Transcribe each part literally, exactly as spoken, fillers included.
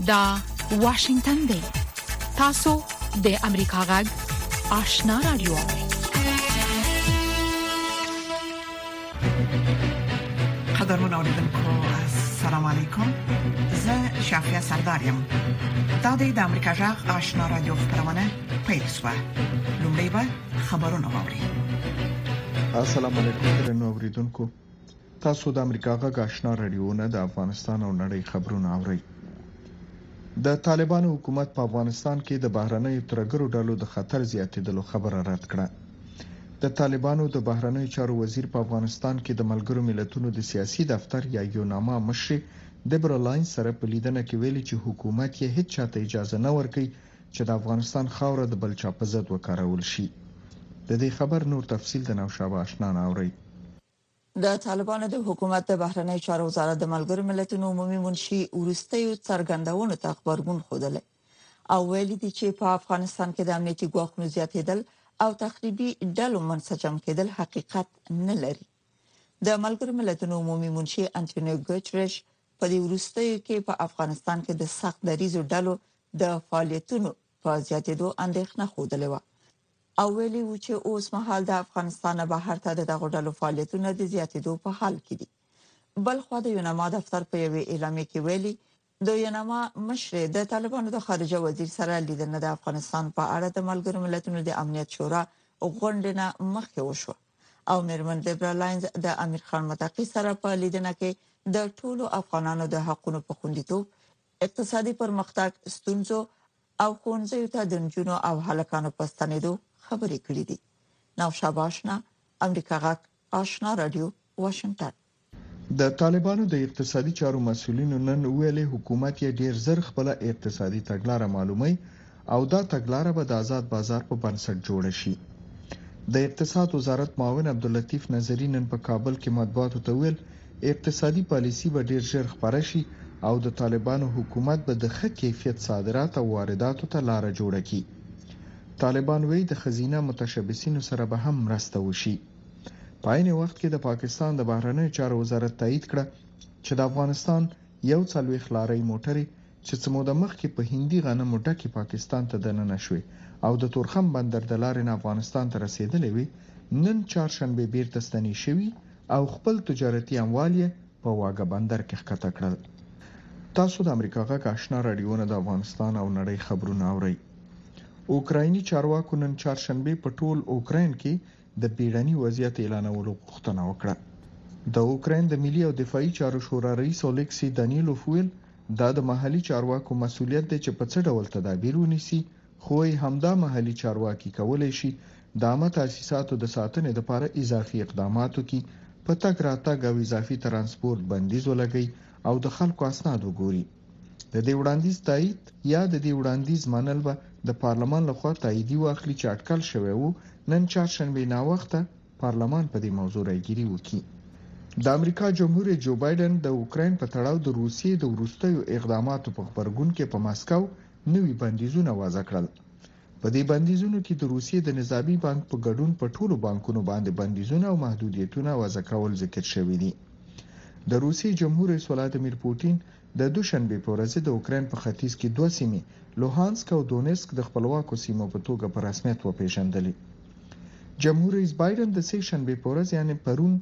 دا واشنگتن دی. تاسو د امریکا غږ آشنا رادیو. قدرمن اوریدونکو السلام علیکم. زه شافیا سردارم. دا د امریکا غږ آشنا رادیو خبرونه پیښه. لومړی به خبرونه واوري. السلام علیکم درنو اوریدونکو. تاسو د امریکا غږ آشنا رادیو نه د افغانستان او نړۍ خبرونه اورئ. د طالبانو حکومت په افغانستان کې د بهرنیو ترګرو ډلو د خطر زیاتېدلو خبره رد کړه. د طالبانو د بهرنیو چارو وزیر په افغانستان کې د ملګرو ملتونو د سیاسي دفتر یا یوناما مشر دبرا لاین سره په لیدنه کې ویلي چې حکومت یې هیڅ چاته اجازه نه ورکوي چې د افغانستان خاوره د بل چا په ضد وکارول شي. د دې خبر نور تفصیل د نوشابه آشنا اوري. د طالبانو د حکومت د بهرنی چارو وزارت د ملګرو ملتونو عمومي منشي ورستیو څرګندونو ته خبرګون خوده او ویلي دي چې په افغانستان کې د امنیتي ګواښونو زیاتېدل او تخریبي ډلو منسجم کېدل حقیقت نه لري. د ملګرو ملتونو عمومي منشي انټونیو ګوتریش په دې ورستیو کې په افغانستان کې د سخت دریزو ډلو د فعالیتونو په زیاتېدو اندېښنه خوده و او ویلي و چې اوس مهال د افغانستان بهر ته دغه ډلو فعالیتونه د زیاتېدو په حال کې دي. بل خو د یوناما دفتر په یوه اعلامیه کې ویلي د یوناما مشر د طالبانو د خارجه وزیر سره لیدنه د افغانستان په اړه د ملګرو ملتونو د امنیت شورا غونډه مخکې وشو او میرمن دبرا لاینز د امیر خان متقی سره په لیدنه کې د ټولو افغانانو د حقوقو په خوندیتوب، اقتصادي پرمختګ، ستونزو او خونځو ته د جنونو او هلکانو په ستنېدو خبرې کړې دي. نوشابه آشنا، امریکا غږ آشنا رادیو، واشنگتن. د طالبانو د اقتصادي چارو مسؤلینو نن ویلي حکومت یې ډیر زر خپل اقتصادي تګلارې معلومي او دا تګلارې به د آزاد بازار په بنسټ جوړ شي. د اقتصاد وزارت معاون عبداللطیف نظری نن په کابل کې مطبوعاتو ته ویل اقتصادي پالیسی به ډیر ژر خپاره شي او د طالبانو حکومت به د ښه کیفیت صادرات او وارداتو ته لار جوړه کړي. طالبان وی د خزینه متشبثینو سره به هم مرسته وشي. په عین وخت کې د پاکستان د بهرنیو چارو وزارت تایید کړه چې د افغانستان یو څلوېښت لارۍ موټرې چې څه موده مخکې په هندي غنمو ډکې پاکستان ته دننه شوې او د تورخم بندر د لارې نه افغانستان ته رسیدلې وي، نن چهارشنبه بیرته ستنې شوي او خپل تجارتي اموال یې په واګه بندر کې ښکته کړل. تاسو د امریکا غږ آشنا رادیو نه د افغانستان او نړۍ خبرونه اورئ. اوکرایني چارواکو نن چهارشنبه په ټول اوکراین کې د بیړني وضعیت اعلانولو غوښتنه وکړه. د اوکراین د ملي او دفاعي چارو شورا رئیس اولیکسی دانیلوف ویل دا د محلي چارواکو مسؤلیت دی چې په څه ډول تدابیر ونیسي، خو همدا محلي چارواکي کولای شي د عامه تاسیساتو د ساتنې لپاره اضافي اقدامات وکړي، په تګ راتګ او اضافي ترانسپورت بندیز ولګي او د خلکو اسناد وګوري. د دې وړاندیز تایید یا د دې وړاندیز منل به د پارلمان لخوا تاییدي واخلي چې اټکل شوی وو نن چهارشنبه نا وخته پارلمان په دې موضوع راګیري وکړي. د امریکا جمهور رئیس جو بایدن د اوکراین په تړاو د روسیې د وروستیو اقداماتو په خبرګون کې په ماسکو نوي بندیزونه وضع کړل. په دې بندیزونو کې د روسیې د نظامی بانک په ګډون په ټولو بانکونو باندې بندیزونه او محدودیتونه وضع کول ذکر شوی دي. د روسیې جمهور رئیس ولادیمیر پوتین د دوشنبه په ورځ د اوکراین په ختیځ کې دوه سیمې لوهانسک او دونیسک د خپلواکو سیمو په توګه په رسمیت وپیژندلې. جمهور رئیس بایدن د سه شنبه په ورځ یعنی پرون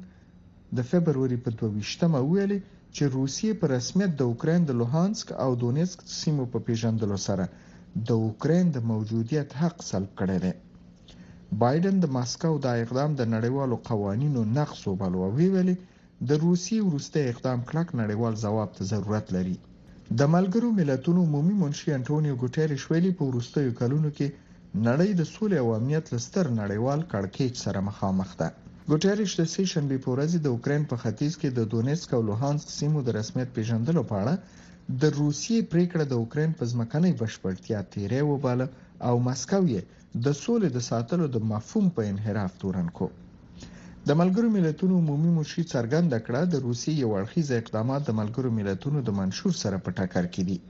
د فبروري په دوه ویشتمه ویلي چې روسیې په رسمیت د اوکراین د لوهانسک او دونیسک سیمو په پیژندلو سره د اوکراین د موجودیت حق سلب کړی دی. بایدن د ماسکو دا اقدام د نړیوالو قوانینو نقض وبلو او ویلي د روسیې وروستی اقدام کلک نړیوال ځواب ته ضرورت لري. د ملګرو ملتونو عمومي منشي انټونیو ګوتریش ویلي په وروستیو کلونو کې نړۍ د سولې او امنیت لستر نړیوال کړکېچ سره مخامخ ده. ګوتریش د سه شنبه په ورځ د اوکراین په ختیځ کې د دونیسک او لوهانسک سیمو د رسمیت پیژندلو په اړه د روسیې پریکړه د اوکراین په ځمکنۍ بشپړتیا تیری وباله او ماسکو یې د سولې د ساتلو د مفهوم په انحراف تورن کو. د ملګرو ملتونو عمومي منشي څرګنده کړه د روسیې یو اړخیز اقدامات د ملګرو ملتونو د منشور سره په ټکر کې دي.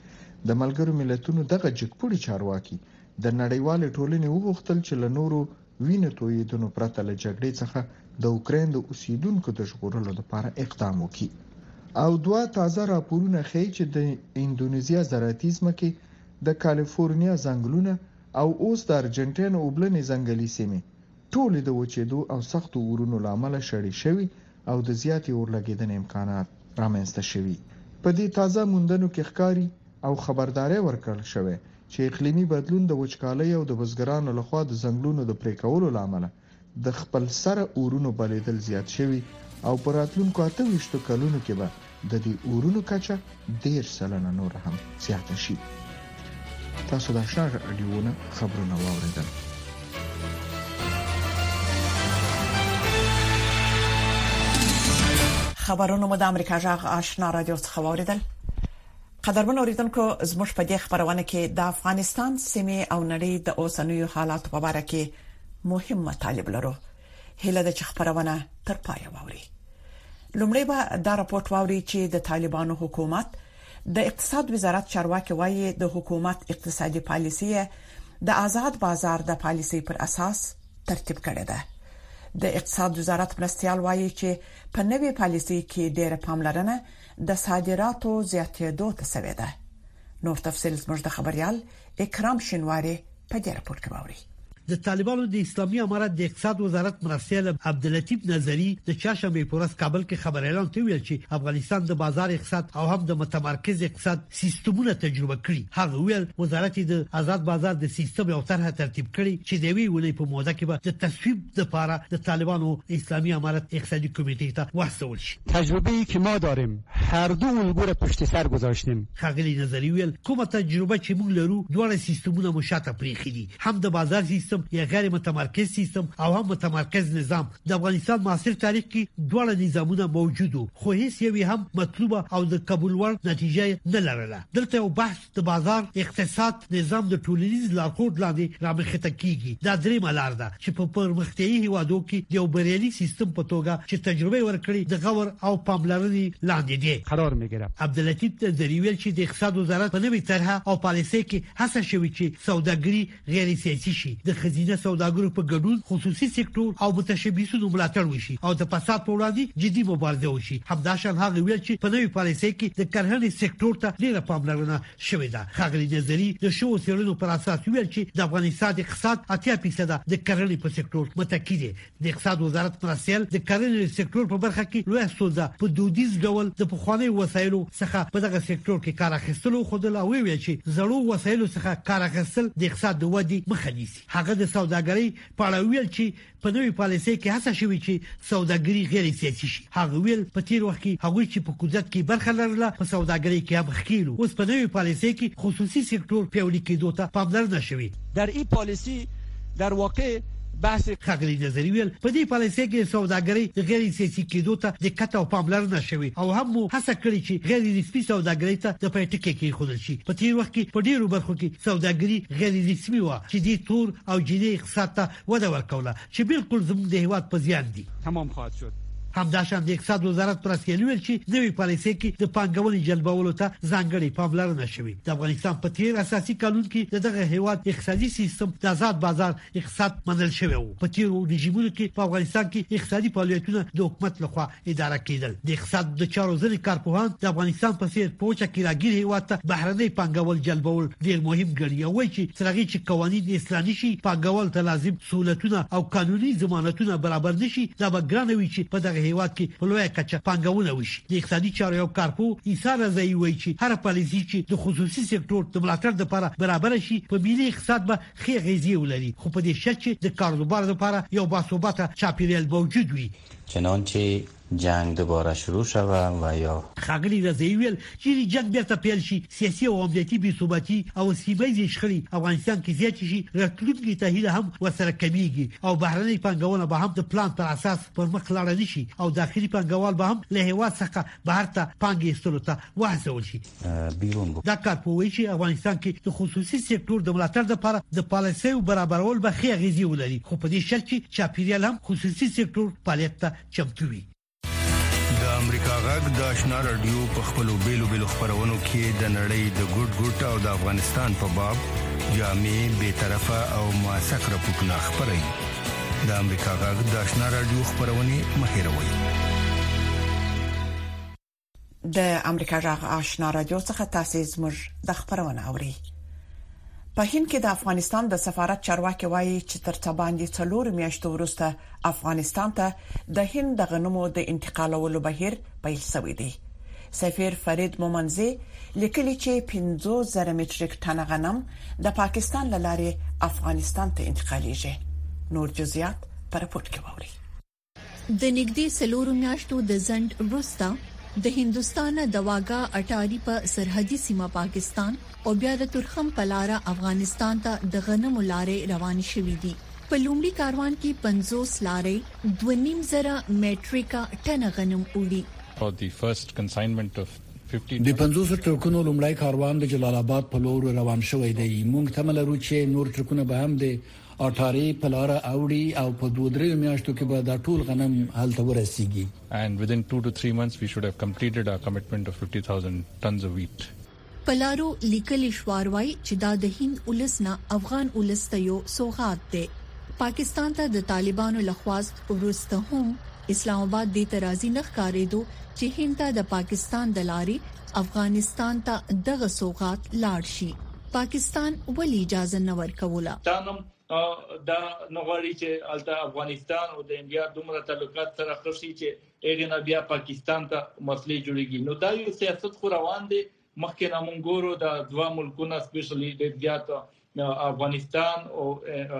د ملګرو ملتونو دغه جګپوړي چارواکي د نړیوال ټولنې وغوښتل چې له نورو وینې تویېدنو پرته له جګړې څخه د اوکراین د اوسیدونکو د ژغورلو لپاره اقدام وکړي. او دوه تازه راپورونه ښیي چې د انډونیزیا زراعتي ځمکې د کالیفورنیا ځنګلونه او اوس د ارجنټاین اوبلنې ځنګلي سیمې ټولې د وچېدو او سختو اورونو له امله شړې شوي او د زیاتې اورلګېدنې امکانات رامنځته شوي. په دې تازه موندنو کې ښکاري او خبرداري ورکړل شوې چې اقلیمي بدلون د وچکالۍ او د بزګرانو لخوا د ځنګلونو د پرې کولو له امله د خپل سره اورونو بلیدل زیات شوي او په راتلونکو اته ویشتو کلونو کې به د دې اورونو کچه ډېر سلنه نور هم زیاته شي. تاسو د آشنا رادیو خبرونه واوریدل. خبرونه مو د امریکا جغ آشنا رادیو څخه واوریدل. قدرمن اوریدونکو زموږ په دې خبرونه کې د افغانستان سیمه او نړۍ د اوسنیو حالات په اړه کې مهم مطالب لرو. هله د خبرونه تر پای واوري. لومړی به دا راپورټ واوري چې د طالبانو حکومت د اقتصاد وزارت چارواکي وایي د حکومت اقتصادي پالیسي د آزاد بازار د پالیسي پر اساس ترتیب کړي ده. د اقتصاد وزارت مرستيال وایي چې په نوې پالیسي کې ډېر پاملرنه د صادراتو زیاتېدو ته شوې ده. نور تفصیل زموږ د خبريال اکرام شینواری په دې راپور کې باوري. د طالبانو د اسلامي امارت د اقتصاد وزارت مرستيال عبداللطیف نظری د چاشمې پورس کابل کې خبر اعلان کوي چې افغانستان د بازار اقتصاد او هم د متمرکز اقتصاد سیستمونه تجربه کړي. هغه ویل وزارت د آزاد بازار د سیستم او طرح ترتیب کړي چې د وی ولې په موده کې به د تصویب لپاره د طالبانو اسلامي امارت اقتصادي کمیټې ته واسطول شي. تجربه‌ای که ما داریم هر دو الگو را پشت سر گذاشتیم. خغلی نظری ویل کومه تجربه چې موږ لرو دوه سیستمونه مشاته پریخي دي. هم د بازار سیستم یا غیر متمرکز سیستم او هم متمرکز نظام. د افغانستان معاصر تاریخ کې دوه نظامونه موجود وو خو هیڅ یو هم مطلوبه او د قبول وړ نتیجه نه لرله. دلته یو بحث د بازار اقتصاد نظام د ټولنیز لارښود لاندې رامخته کیږي. دا درې ملار ده چې په پرمختیايي هیوادو کې یو بریالي سیستم په توګه چې تجربه ورکړي د غور او پاملرنې لاندې دی قرار میگیره. عبداللطیف ذریویل چې د اقتصاد وزارت په نوې طرح او پالیسي کې هڅه شوې چې سوداګري غیر سیاسي شي، د خزینه سوداګرو په ګډون خصوصي سکتور او متشبثینو ملاتړ وشي او د فساد په وړاندې جدي مبارزه وشي. همداشان هغه ویل چې په نوې پالیسي کې د کرهڼې سکتور ته ډیره پاملرنه شوې ده. خغلی نظری د شو سیرونو پر اساس ویل چې د افغانستان اقتصاد اتیا فیصد د کرهڼې په سکتور متکی دی. د اقتصاد وزارت مرستيال د کرهڼې سکتور په برخه کې لوی ستونزه په دودیز ډول د پخواني وسایلو څخه په دغه سکتور کې کار اخیستلو خودل او ویل چې زړو وسایلو څخه کار اخیستل د اقتصاد د ودې مخه نیسي. هغه د سوداګرۍ په اړه ویل چې په نوې پالیسي کې هڅه شوې چې سوداګري غیر سیاسي شي. هغه ویل په تیر وخت کې هغه چې په قدرت کې برخه لرله په سوداګرۍ کې هم خېلو. اوس په نوې پالیسي کې خصوصي سکتور پیاوړي کېدو ته پاملرنه شوې. در این پالیسی در واقع بحث خغلی نظری ویل په دې پالیسي کې سوداګري غیر سیاسي کېدو ته دقت او پاملرنه شوې او هم هڅه کړې چې غیر رسمي سوداګري ته د پټکې کې خودل شي. په تیر وخت کې په ډیرو برخو کې سوداګري غیر رسمي و چې د تور او جنۍ اقتصاد ته وده ورکوله چې بالکل زموږ د هیواد په زیان دي. تمام خواهد شد. همداشان د اقتصاد وزارت مرستيال ویل چې نوې پالیسي کې د پانګونې جلبولو ته ځانګړي پاملرنه شوې. د افغانستان په تیر اساسي قانون کې دغه هیواد اقتصادي سیستم د آزاد بازار اقتصاد منل شوی و. په تیر رژیمونو کې په افغانستان کې اقتصادي فعالیتونه د حکومت لخوا اداره کېدل. د اقتصاد د چارو ځینې کارپوهان د افغانستان په څیر پوهه کې راګیر هیواد ته بهرنۍ پانګول جلبول ډیر مهم ګڼي او وایي چې څنګه چې قوانين اسلامي شي پانګول ته لازم سہولتونه او قانوني ضمانتونه برابر نشي دا به ګرانوي چې په دغه هیواد کې په لوی کچه پانګونه وشي. د اقتصادي چارو یو کارپو ایثار رضایی وایي چې هر پالیسي چې د خصوصي سکتور د ملاتړ لپاره برابر شي په ملي اقتصاد به ښه غیزي ولري خو په دې شرط چې د کاروبار لپاره یو باثباته چاپیریال موجود وي. چنانچه جنگ دوباره شروع شود و یا خغلی رضایی ویل چې جنگ بیرته پیل شي سیاسي او امنیتي بې ثباتي او سیمه‌ییز شخړې افغانستان کې زیات شي راتلونکي ته هیله هم وسره کمیږي او بهرنۍ پانګونه به هم د پلان پر اساس پر مخ لاړ نشي او داخلي پانګوال به هم له هیواد څخه بهر ته پانګې ایستلو ته وهڅول شي. بیرون دا کار په وایي چې افغانستان کې د خصوصي سکتور د ملاتړ لپاره د پالیسۍ برابرول به ښه غیزي ولري خو په دې شرط چې چاپیریال هم خصوصي سکتور فعالیت ته چمتو وي. د امریکا غږ د آشنا رادیو په خپلو بیلو بیلو خبرونو کې د نړۍ د ګډ ګډ او د افغانستان په باب جامع بے طرفه او موثق راپورټونه خبري. د امریکا غږ د آشنا رادیو خبرونه مهیروي. د امریکا جغ آشنا رادیو څخه تاسو زموږ د خبرونه اوري. په هند کې د افغانستان د سفارت چارواکي وایي چې تر څو باندې څلور میاشتو وروسته افغانستان ته د هند د غنمو د انتقالولو بهیر پیل شوی دی. سفیر فرید مومنزی لیکلي چې پنځوس زره متریک ټن غنم د پاکستان له لارې افغانستان ته انتقالیږي. نور جزئیات پر رپورت کې ووري. د نږدې څلور میاشتو د ځنډ وروسته د هندستان د واګا اټاری په سرحدي سیمه پاکستان او بیا د ترخم پلاره افغانستان ته د غنمو لارې روان شوې دي. په لومړي کاروان کې پنځوس لارې دوه نیم زره مټریکا ټن غنم وړي. For the first consignment of fifty د پنځوس ټرکونو لومړی کاروان د جلال آباد په لور روان شوی دی. موږ تمل لرو چې نور ټرکونه به هم د اټاری پلاره اوړي او په دوه درې میاشتو کې به دا ټول غنم هلته ورسیږي. And within two to three months we should have completed our commitment of fifty thousand tons of wheat. پلارو لیکلی شواروي چې دا د هند ولسنا افغان ولست یو سوغات دی. پاکستان ته د طالبانو لخواست ورسته هم اسلام آباد د ترازی نخ کاریدو چې هند ته د پاکستان د لاري افغانستان ته دغه سوغات لاړ شي. پاکستان ولې اجازه نه ورکوله؟ دا نغواړي چې الته افغانستان او د انډیا دومره تعلقات سره خرسي چې اګنه بیا پاکستان ته مسلې جوړيږي. نو دا یو سیاست خو روان دي. مخکې نامونګورو د دوه ملکونو سپیشلی د زیات افغانستان او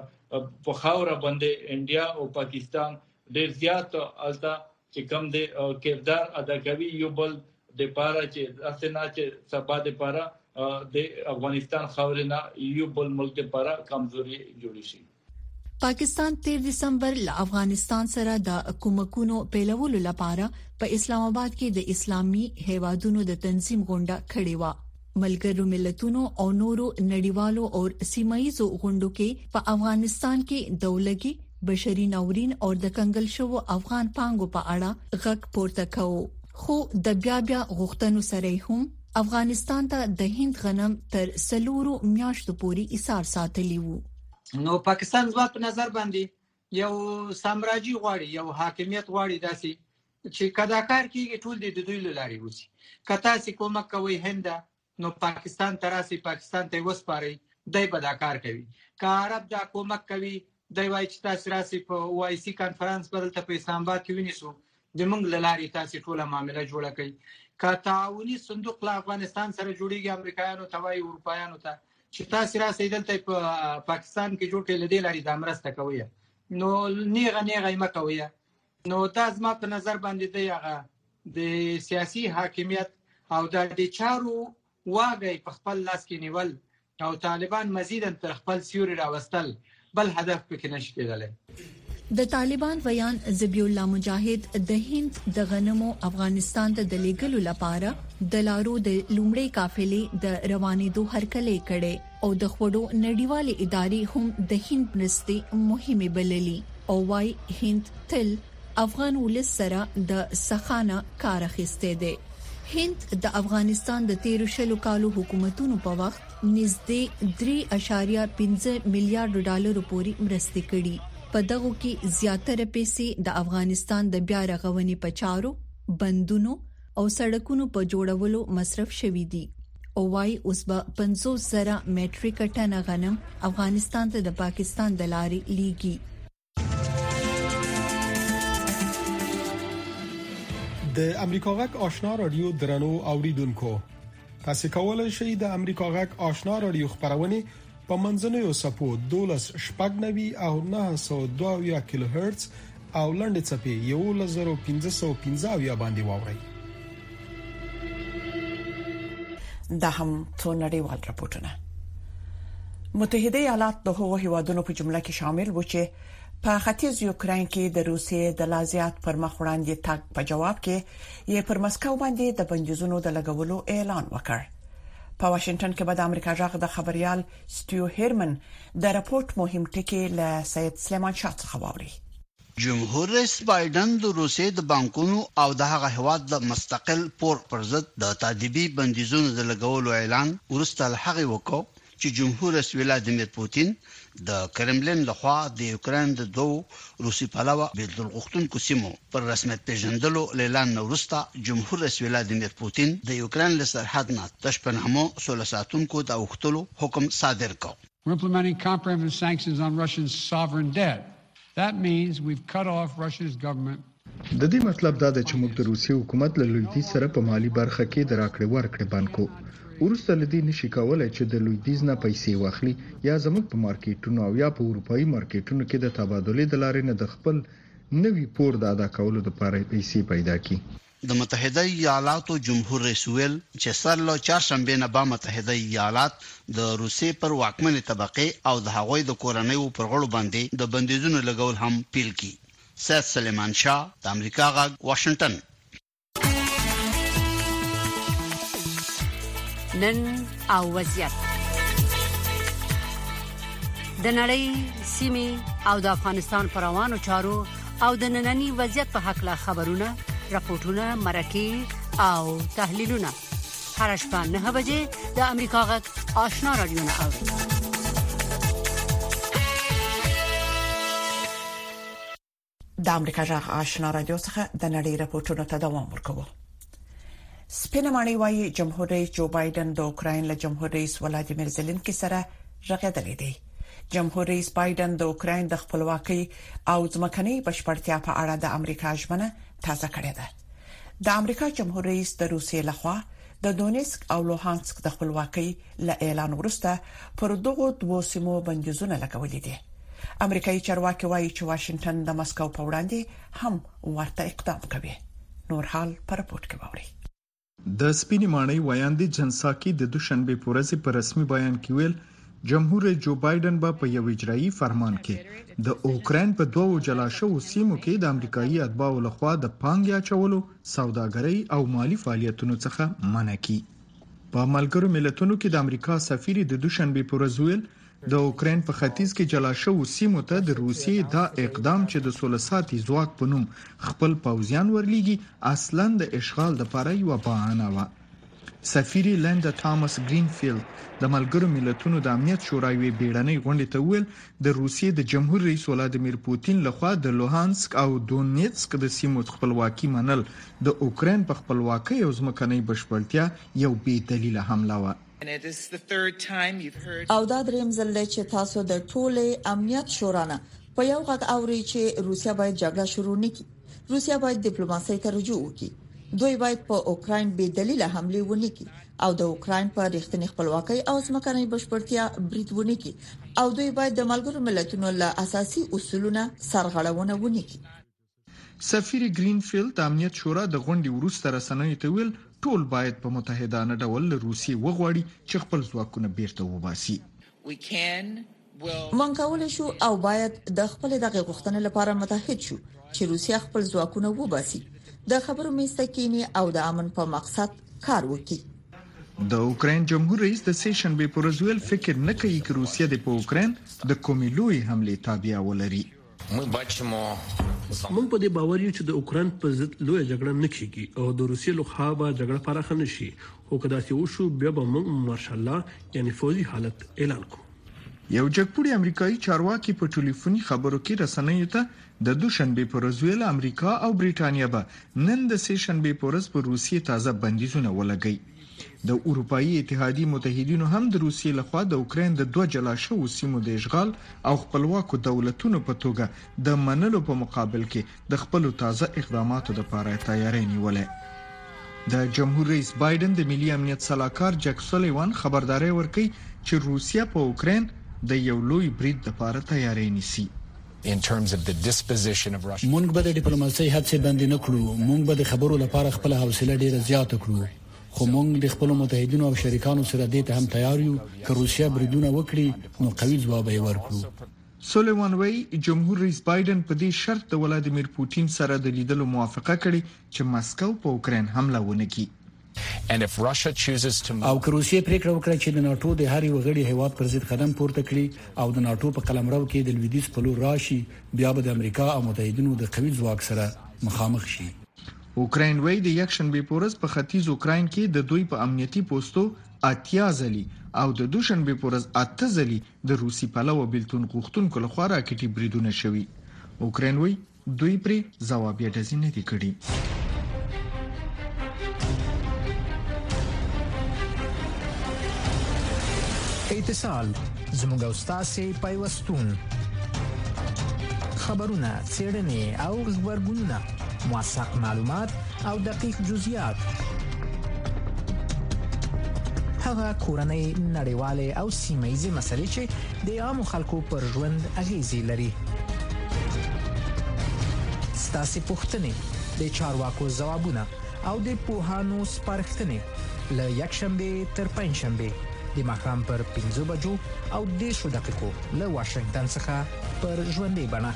په خاور باندې انډیا او پاکستان ډېر زیات الته چې کوم دي کردار ادا کوي یو بل د پاره چې اسنه چې سبا د پاره د افغانستان خاورینه یو بل ملک لپاره کمزوري جوړی شي. پاکستان تیر دسمبر له افغانستان سره د کومکونو پیلولو لپاره په اسلام آباد کې د اسلامي هیوادونو د تنظیم غونډه کړې و. ملګرو ملتونو او نورو نړیوالو او سیمایي غونډو کې په افغانستان کې دولګي بشري ناورین او د کنګل شو افغان پانګو په اړه غږ پورته کوو. خو د بیا بیا غوښتنو سره هم افغانستان ته د هند غنم تر سلورو میاشتو پورې ایثار ساتلی وو. نو پاکستان زما په نظر باندې یو سامراجي غواړي، یو حاکمیت غواړي داسې چې کداکار کېږي ټول د دوی لاري وسی. کته سي کومک کوي هند نو پاکستان تراسي پاکستان ته وسپاري دای به دا کار کوي. که عرب دا کومک کوي دای وای چې تاسو راسي په وای سی کانفرنس بدلته په اسلام آباد کې ونیسو د موږ لاري تاسو ټوله معاملې جوړه کړئ. که تعاوني صندوق له افغانستان سره جوړیږي امریکایانو ته وای اروپایانو ته چې تاسو راسي دلته په پاکستان کې جوړ کړي لدی لاري د امرسته کوي نو نیغه نیغه یې مکوي. نو تاسو ما په نظر باندې دی هغه د سیاسي حاکمیت او د چارو واګي په خپل لاس کې نیول او طالبان مزیداً تر خپل سیوري راوستل بل هدف پکې نشي کېدلی. د طالبان ویان ذبیح الله مجاهد د هند د غنمو افغانستان ته د لیګلو لپاره د لارو د لومړی قافلې د روانېدو هرکلې کړي او د خوړو نړیوالې ادارې هم د هند مرستې مهمه بللي او وايي هند تل افغان ولس سره د سخانه کار اخیسته دي. هند د افغانستان د تیر شلو کالو حکومتونو په وخت نږدې درې اشاریه پنځه میلیارډ ډالر پورې مرستې کړي. په دغه کې زیاتره پیسې د افغانستان د بیا رغونې په چارو، بندونو او سړکونو په جوړولو مصرف شوې دي. او وايي اوس به پنځوس زره مټریک ټن غنم افغانستان ته د پاکستان د لارې لیږي. د امریکا غږ آشنا رادیو درنو اوریدونکو، تاسو کولای شئ د امریکا غږ آشنا رادیو خبرونه په منځنوي سپو دولس شپږ نوي او نه سو دوه کیلو هرتز او لنډ چپی یو لزر پنځه سو پنځه باندې واوري. دا هم څو نړیوال راپورټونه. متحده ایالات د هغو هیوادونو په جمله کې شامل و چې په ختیځ یوکرين کې د روسیې د لازیات پر مخ وړاندې تګ په جواب کې یې پر مسکو باندې د بندیزونو د لګولو اعلان وکړ. په واشنگټن کې به د امریکا جغ د خبريال سټیو هیرمن د راپورټ مهم ټکي له سید سلیمان شاه څخه واوري. جمهور رئیس بایدن د روسیې د بانکونو او د هغه هواد د مستقل پور پر ضد د تادیبي بندیزونو د لګولو اعلان ورسته هغه وکړ چې جمهور رئیس ولادیمیر پوتین د کرملین لخوا د یوکرين د دوه روسي پلاوه بدل غوښتونکو سیمو پر رسمیت پیژندلو اعلان وروسته جمهور رئیس ولادیمیر پوتین د یوکرين له سرحد نه تشپنهمو سول ساتونکو د اوختلو حکم صادر کړ. We're implementing comprehensive sanctions on Russia's sovereign debt. That means we've cut off Russia's government. د دې مطلب دا دی چې موږ د روسي حکومت له لویدیځ سره په مالی برخه کې د راکړې ورکړې بانکو ورسته لدی نشي کولای چې د لویدیځ نه پیسې واخلي یا زموږ په مارکیټونو او یا په اروپאי مارکیټونو کې د تبادلې د لارې نه د خپل نوي پور د ادا کولو لپاره پیسې پیدا کړي. د متحده ایالاتو جمهور رئیس ویل چې سر له چهارشنبه نه با متحده ایالات د روسي پر واکمنې طبقه او د هغوی د کورنۍ پر غړو باندې د بندیزونو لګول هم پیل کړي. سید سلیمان شاه د امریکا غږ واشنگټن. نن او وضعیت د نړۍ سیمې او د افغانستان پر روانو چارو او د ننني وضعیت په حق لا خبرونه راپورټونه مرکې او تحلیلونه هر شپه نه بجې د امریکا غږ آشنا رادیو نه اوري. د امریکا غږ آشنا رادیو څخه د نړۍ راپورټونو ته دوام ورکوي. سپینه ماڼۍ وايي جمهور رئیس جو بایدن د اوکراین له جمهور رئیس ولادیمیر زيلنسکي سره راغلی دی. جمهور رئیس بایدن د اوکراین د خپلواکۍ او ځمکنۍ بشپړتیا په اړه د امریکا ژمنه تازه کړې ده. د امریکا جمهور رئیس د روسیې لخوا د دونیسک او لوهانسک د خپلواکۍ له اعلان وروسته پر دغو دوو سیمو بندیزونه لګولې دي. امریکایي چارواکي وایي چې واشنگټن د مسکو په وړاندې هم ورته اقدام کوي. نور حال پر راپورټ کې ووري. د سپینې ماڼۍ وایاندې جنساکي د دوشنبه په ورځ په رسمي بیان کې ویل جمهور رئیس جو بایدن به په یو اجرایي فرمان کې د اوکراین په دوو جلا شوو سیمو کې د امریکایي اتباعو لخوا د پانګې اچولو، سوداګرۍ او مالی فعالیتونو څخه منع کړي. په ملګرو ملتونو کې د امریکا سفیر د دوشنبه په ورځ ویل د اوکراین په ختیځ کې جلا شوو سیمو ته د روسیې دا اقدام چې د سولساتي ځواک په نوم خپل پوځیان ورلېږي اصلاً د اشغال لپاره یو بهانه و. سفیر لیندا تاماس گرینفیلد د ملګرو ملتونو د امنیت شورا یوې بیړنۍ غونډې ته ویل د روسیې د جمهور رئیس ولادیمیر پوتین لخوا د لوهانسک او دونیتسک د سیمو خپلواکي منل د اوکراین په خپلواکۍ او ځمکنۍ بشپړتیا یو بې دلیله حمله و. او دا دریم ځل چې تاسو د ټولې امنیت شورا نه په یو غږ اوري چې روسیا باید جګړه شروع نکړي. روسیا باید ډیپلوماسۍ ته رجوع وکړي. دوی باید په اوکراین بې دلیله حمله ونه کړي او د اوکراین په رښتینی خپلواکۍ او ځمکنۍ بشپړتیا برید ونه کړي او دوی باید د ملګرو ملتونو له اساسي اصولونو سرغړونه ونه کړي. سفیر گرینفیلد د امنیت شورا د غونډې وروسته رسنیو ته ویل ټول باید په متحدانه ډول روسي وغواړي چې خپل ځواکونه بیرته وباسي. مونږ کولای شو او باید د خپل دغه غوښتنې لپاره متحد شو چې روسیا خپل ځواکونه وباسي، د خبرو میستکینی او د امن په مقصد کار وکړي. د اوکراین جمهور رئیس د سه شنبه پر ورځ ویل فکر نه کوي چې روسیا د په اوکراین د کومې لوی حمله تابع ولري. موږ په دې باور یو چې د اوکراین په ضد لوی جګړه نه کیږي او د روسیې لخوا به جګړه پراخه نشي، خو کدا چې وشو بیا به موږ ماشاءالله یعنی فوزي حالت اعلان کوو. یو جګپوړي امریکایي چارواکي په ټلیفوني خبرو کې رسنیو ته د دوشنبه پر ورځ ویل امریکا او بریټانیا به نن د سه شنبه پر ورځ په روسیې تازه بندیزونه ولګي. د اروپאי اتحادیې متحدینو هم د روسیې لخوا د اوکراین د دوه جلا شوو سیمو د اشغال او خپلواکو دولتونو په توګه د منلو په مقابل کې د خپل تازه اقداماتو لپاره تیاری نیولې. د جمهور رئیس بایدن د ملي امنیت صلاحکار جک سولیوان خبرداري ورکړي چې روسیا په اوکراین د یو لوی برید لپاره تیاری نیسي. مونږ به د ډیپلوماسۍ هڅې بند نه کړو، مونږ به د خبرو لپاره خپل حوصله ډیره زیاته کړو، خو مونږ د خپل متحدینو او شریکانو سره دې ته هم تیار یو چې روسیا بریدونه وکړي نو قوي ځواب یې ورکړو. سولیوان وی جمهور رئیس بایدن په دې شرط د ولادیمیر پوتین سره د لیدلو موافقه کړې چې مسکو په اوکراین حمله ونه کړي. او که روسیې پریکړه وکړه چې د ناتو د هر یو غړي هیواد پر ضد قدم پورته کړي او د ناتو په قلمرو کې د لویدیځ په لور راشي، بیا به د امریکا او متحدینو د قوي ځواک سره مخامخ شي. اوکراین وایي د یکشنبه پورز په ختیځ اوکراین کې د دوی په امنیتي پوسټو اتیا ځلي او د دوشنبه پورز اته ځلي د روسي پلوه بیلتون غوښتونکو لخوا راکټي بریدونه شوي. اوکراین وایي دوی پرې ځوابي ډزې نه دي کړې. اتصال زموږ او ستاسو پیوستون خبرونه څېړنې او خبرګونونه موثق معلومات او دقیق جزئیات هغه کورنۍ نړیواله او سیمه‌ییزه مسلې چې د عامو خلکو پر ژوند اغیزې لري. ستاسو پوښتنې د چارواکو ځوابونه او د پوهانو سپارښتنې له یکشنبه تر پنځشنبه د ماښام پر پنځه بجو او دېرشو دقیقو له واشنگټن څخه پر ژوندۍ بڼه.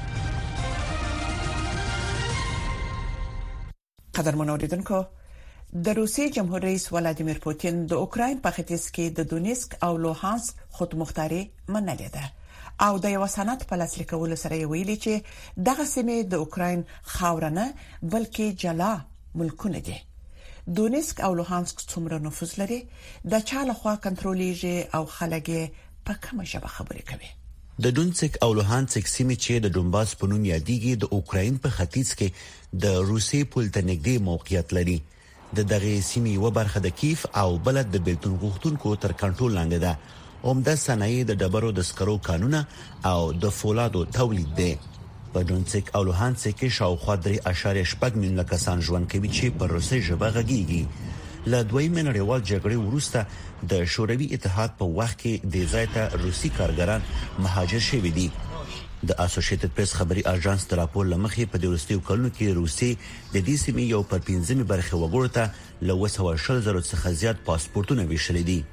قدرمن اوریدونکو، د روسي جمهور رئیس ولادیمیر پوتین د اوکراین په ختیځ کې د دونیسک او لوهانسک خودمختاري منلې ده او د یو سند په لاسلیک کولو سره ویلي چې دغه سیمې د اوکراین خاورنه بلکې جلا ملکونه دي. دونیسک او لوهانسک څومره نفوذ لري، د چا لخوا کنټرولېږي او خلک په کومه ژبه خبرې کوي؟ د دونیسک او لوهانسک سیمې چې د ډونباس په نوم یادېږي د اوکراین په ختیځ کې د روسي پول ته نږدې موقعیت لري. د دغه سیمې یو برخه د کیف او بل د بیلتون غوښتونکو تر کنټرول لاندې ده. عمده صنایع د ډبرو د سکرو کانونه او د فولادو تولید دي. په دونیسک او لوهانسک کې شاوخوا درې اشاریه شپږ میلیونه کسان ژوند کوي چې په روسي ژبه غږیږي. له دویمې نړیوال جګړې وروسته د شوروي اتحاد په وخت کې د ځای ته روسي کارګران مهاجر شوي دي. د اسوسییټډ پریس خبري اژانس د راپور لمخې په د وروستیو کلونو کې روسي د دې سیمې یو پر پنځمه برخه وګړو ته له وسو شل زره څخه زیات پاسپورتونه ویشل دي.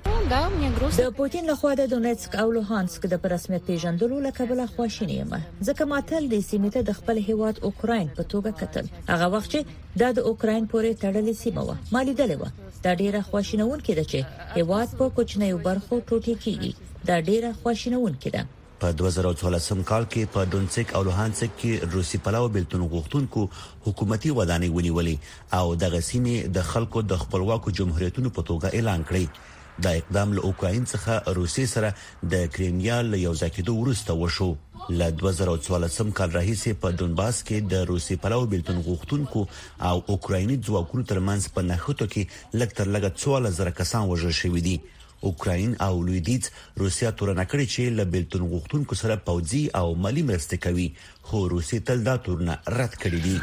د پوتین لخوا د دونیسک او لوهانسک د رسمیت پیژندلو لکبله خواشینی یم ځکه ماتل د سیمې ته د خپل هیواد اوکراین په توګه کتل. هغه وخت چې د اوکراین پورې تړلې سیمه و مالي دلې و دا ډیره خواشینون کړي چې هیواد په کوچنیو برخو ټوټې کیږي. دا ډیره خواشینون کړي. په دوه زره څوارلسم کال کې په دونیسک او لوهانسک کې روسي پلاو بیلتون غوښتونکو حکومتي ودانۍ ونیولې او دغه سیمې د خلکو د خپلواکو جمهوریتونو په توګه اعلان کړې. دا اقدام له اوکراین څخه روسي سره د کریمیا له یو ځای کېدو وروسته وشو. له دوه زره څوارلسم کال راهیسې په دونباس کې د روسي پلاو بیلتون غوښتونکو او اوکرایني ځواکونو ترمنځ په نښتو کې لږ تر لږه څوارلس زره کسان وژل شوي دي. اوکراین او لویدیځ روسیا تورنه کړې چې له بیلتون غوښتونکو سره پوځي او مالی مرسته کوي، خو روسي تل دا تورنه رد کړې دي.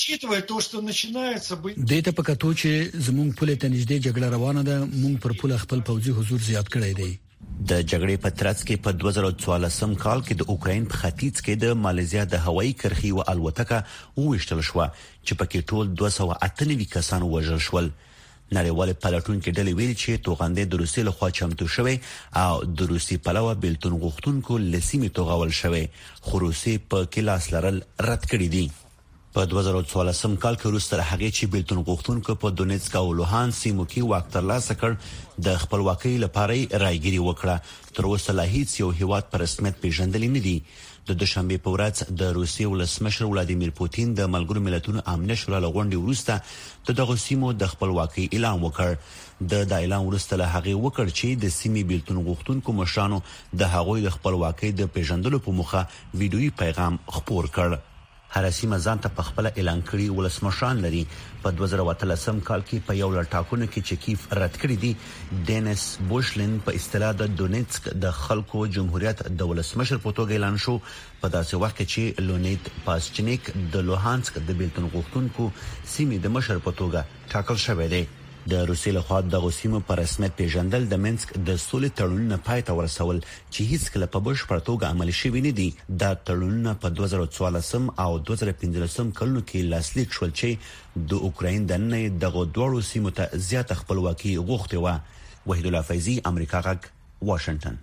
دته په کتو چې زموږ پوله ته نږدې جګړه روانه ده، موږ پر پوله خپل پوځي حضور زیات کړی دی. د جګړې په ترڅ کې په دوه زره څوارلسم کال کې د اوکراین په ختیځ کې د ماليزیا د هوایي کرښې او الوتکه وویشتل شو چې پکې ټول دوه سوه اته نوي کسان وژل شول. نړیوال پلټونکو ډلې ویل چې توغندې د روسي لخوا چمتو شوی او د روسي پلوه بیلتون غوښتونکو لسیمې توغول شوی، خو روسي په کلاس لرل رد کړی دي. په دوه زره څوارلسم کال کې روس تر هغه چې بیلتون غوښتونکو په دونیسک او لوهانسک سیمو کې واک ترلاسه کړ د خپلواکۍ لپاره رایګيري وکړه. تر اوسه لا هیڅ یو هیواد په رسمیت پیژندل نه دي. د دوشنبه په ورځ د روسي ولسمشر ولادیمیر پوتین د ملګرو ملتونو امنیت شورا لغونډې وروسته د دغه سیمو د خپلواکۍ اعلان وکړ. د د اعلان وروسته له هغه وکړ چې د سیمې بیلتون غوښتونکو مشرانو د هغوی د خپلواکۍ د پیژندلو په موخه ویډیويي پیغام خپور کړ. هر سیمه ځان ته په خپل اعلان کړی ولسمشران لري. په دوه زره اتلسم کال کې په یو لړټاکونه کې چې کیف رد کړی دی، دینیس بوشلین په اصطلاح د دونیسک د خلکو جمهوریت د ولسمشر په توګه اعلان شو، په داسې وخت کې چې لونیت پاسچنیک د لوهانسک د بیلتون غوښتونکو سیمې د مشر په توګه ټاکل شوی دی. د روسي لخوا د غوسیمو پر رسمیت پیژندل د منسک د سولې تړونونه پای ته ورسول چې هیڅ کله په بشپړ توګه عملي شوی نه دي. دا تړونونه په دوه زره څوارلسم او دوه زره پنځلسم کلونو کې لاسلیک شول چې د اوکراین د نه دغه دوړو سیمو ته زیات خپلواکي غوښتي و. وحید الله فیضی، امریکا غږ، واشنگټن.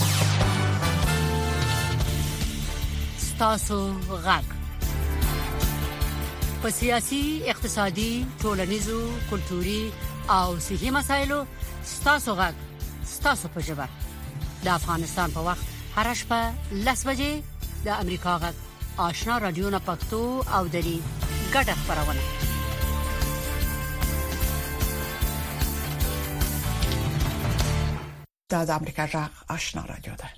ستاسو غږ په سیاسي، اقتصادي، ټولنیزو، کلتوري او صحي مسایلو ستاسو غږ ستاسو په ژبه د افغانستان په وخت هر شپه لس بجې د امریکا غږ آشنا رادیو نه پښتو او دری ګډه خبرونه. د امریکا جغ آشنا رادیو ده.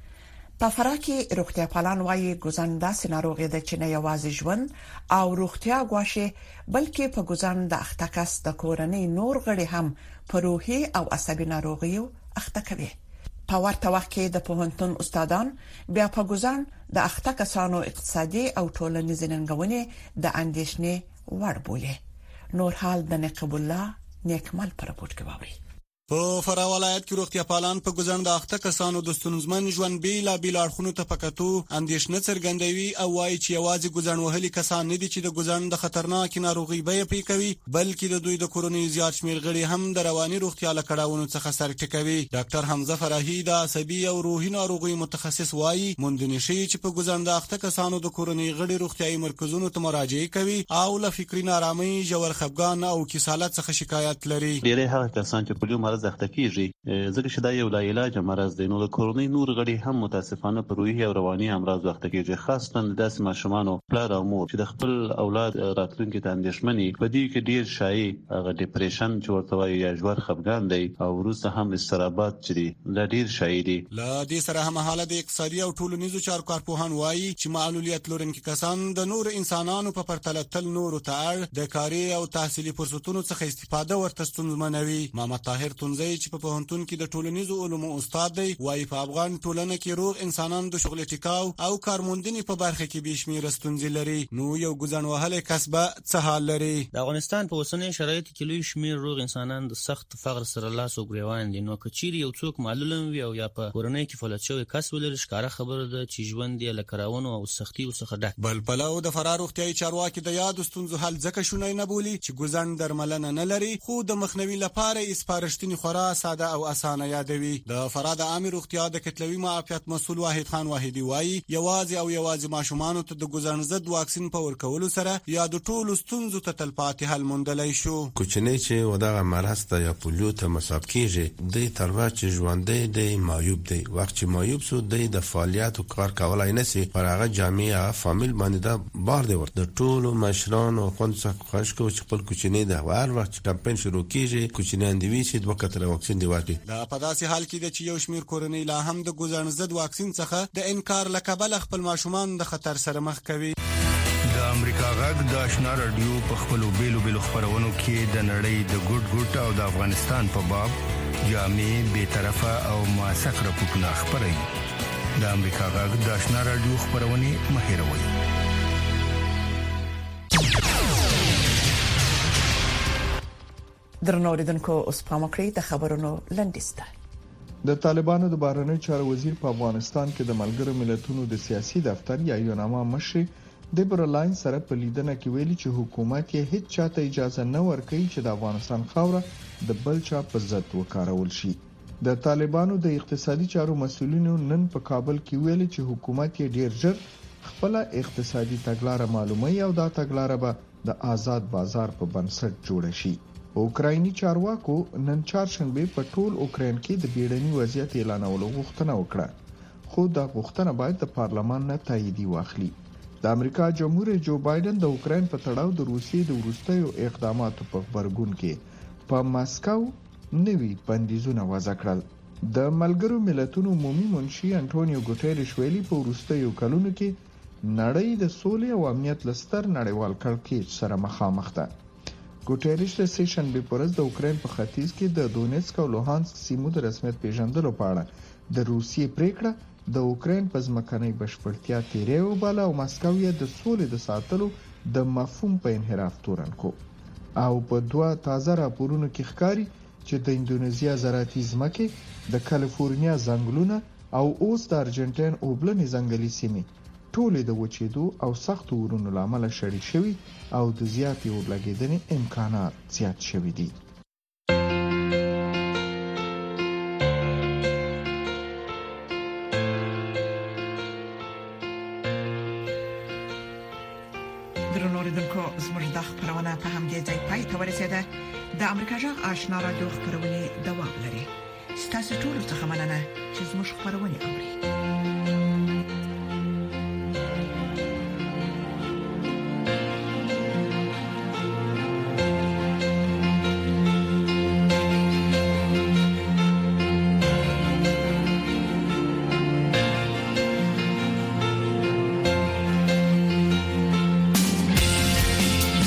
په فراه کې روغتیا پالان وايي ګوزن داسې ناروغي ده چې نه یوازې ژوند او روغتیا غواړي بلکې په ګوزن د اختکاس د کورنۍ نور غړي هم په روحي او عصبي ناروغیو اخته کوي. په ورته وخت کې د پوهنتون استادان بیا په ګوزن د اخته کسانو اقتصادي او ټولنیزې ننګونې د اندېښنې وړ بولي. نور حال د نقب الله نیکمل پر راپورټ کې ووري. په فراه ولایت کې روغتیا پالان په ګوزن د اخته کسانو د ستونزمن ژوند بیلا بیل اړخونو ته پکاتو اندېښنه څرګندوي او وايي چې یوازې ګوزن وهلي کسان نه دي چې د ګوزن د خطرناک ناروغي بیه پی کوي، بلکې د دوی د کورنۍ زیات شمیر غړي هم د رواني روغتیا لکړاونو څخه سر ټکوي. ډاکټر حمزه فراهی د عصبي او روحي ناروغي متخصص وايي موندنې شي چې په ګوزن د اخته کسانو د کورنۍ غړي روغتيایي مرکزونو ته مراجعه کوي او له فکري نارامۍ، ژور خفګان او کسالت څخه شکایت لري. ډېری هغه کسان چې پولیو مرض اخته کیږي ځکه چې دا یو لا علاج مرض دی، نو د کورنۍ نور غړي هم متاسفانه په روحي او رواني امراض اخته کیږي، خاصه د داسې ماشومانو پلار او مور چې د خپل اولاد راتلونکي ته اندېښمني. په دې کې ډېر شایع هغه ډیپریشن چې ورته وایي یا ژور خفګان دی او وروسته هم استرابات چې دي لا ډېر شایع دي. له دې سره هم حالت د اقتصادي او ټولنیزو چارو کارپوهان وايي چې معلولیت لرونکي کسان د نور انسانانو په پرتله تل نورو ته اړ د کاري او تحصیلي فرصتونو څخه استفاده ورته ستونزمنوي. محمد طاهر تونزی چې په پوهنتون کې د ټولنیزو علومو استاد دی وايي په افغان ټولنه کې روغ انسانان د شغل ټیکاو او کارموندنې په برخه کې بشمیره ستونزې لري. نو یو ګوزن وهلي کسبه څه حال لري؟ د افغانستان په اوسنۍ شرایطو کې لوی شمیر روغ انسانان د سخت فقر سره لاس او ګریوان دي. نو کچيري یو څوک معلوم وي او یا په کورنۍ کې فلج شوی کس ولري، ښکاره خبره ده چې ژوند یې له کراونو او سختي څخه ډک. بل پلو د فرار روغتيایي چارواکي د یاد ستونزو حل ځکه شونې نه بولي چې ګوزن درملنه نه لري، خو د مخنیوي لپاره اسپارښتنې خورا ساده او اسانه یادوي. د فراد عامه روغتیا د کتلوي معافیت مسول واحد خان واحدی وايي یوازې او یوازې ماشومان ته د ګوزن ضد واکسین په ورکولو سره یا د ټولو ستونزو ته تلپاتې حل موندلای شو. کوچنی چې ودغه مرض ته یا پولیو ته مصاب کیږي د تروا چې ژوندې دی معیوب دی، وخت چې معیوب سو د فعالیت او کار کولای نسی پر هغه جامعه فامیل باندې دا بار دی ورته د ټولو مشران او خوند څخه خوښ کو چې خپل کوچنی د هر وخت کمپاین شروع کیږي کوچنی اندوي چې دوه کتره واکسین دی ورکړي. دا په داسې حال کې د چې یو شمیر کورنۍ لا هم د ګوزن ضد واکسین څخه د انکار لکبل خپل ماشومان د خطر سره مخ کوي. د امریکا غږ د آشنا رادیو په خپلو بیلو بیلو خبرونو کې د نړۍ د ګډ ګډ او د افغانستان په باب جامع به طرفه او موثق راپورټونه خبري. د امریکا غږ د آشنا رادیو خبرونه مهیروي. درنوریدونکو اوس په مکرې د خبرونو لنډیسته. د طالبانو د بهرنی چارو وزیر په افغانستان کې د ملګرو ملتونو د سیاسي دفتر یا یوناما مشر دیبرا لاین سره په لیدنه کې ویلي چې حکومت یې هیڅ چاته اجازه نه ورکوي چې د افغانستان خاوره د بل چا په ضد وکارول شي. د طالبانو د اقتصادي چارو مسؤلینو نن په کابل کې ویلي چې حکومت یې ډیر ژر خپل اقتصادي تګلارې معلوموي او دا تګلارې به د آزاد بازار په بنسټ جوړ شي. اوکرایني چارواکو نن چهارشنبه په ټول اوکراین کې د بیړني وضعیت اعلانولو غوښتنه وکړه، خو دا غوښتنه باید د پارلمان نه تایید واخلي. د امریکا جمهور رئیس جو بایدن د اوکراین په تړاو د روسیې د وروستیو اقداماتو په خبرګون کې په ماسکو نوي بندیزونه وضع کړل. د ملګرو ملتونو عمومي منشي انټونیو ګوټيريش ویلي په وروستیو کلونو کې نړۍ د سولې او امنیت لستر نړیوال کړکېچ سره مخامخ ده. ګوټيريش د سیشن به پرز د اوکراین په ختیځ کې د دونیتسک او لوهانسک سیمو د رسمیت پیژندلو په اړه د روسیې پریکړه د اوکراین په ځمکنۍ بشپړتیا تیری وباله او ماسکو یې د سولې د ساتلو د مفهوم په انحراف تورن کو. او په دوه تازه راپورونو کې ښکاري چې د اندونیزیا زراعتي ځمکې د کالیفورنیا ځنګلونه او اوس د ارجنټاین اوبلنې ځنګلي سیمې ټولې د وچېدو او سختو اورونو لامل شړې شوي او د زیاتې اورلګیدنې امکانات زیات شوي دي. درنوریدونکو زموږ د خبرونه په همدې ځای پای ته ورسېده. د امریکا جغ آشنا رادیو خبرونه دوام لري. ستاسو ټول څه مننه چې زموږ خبرونه اوري.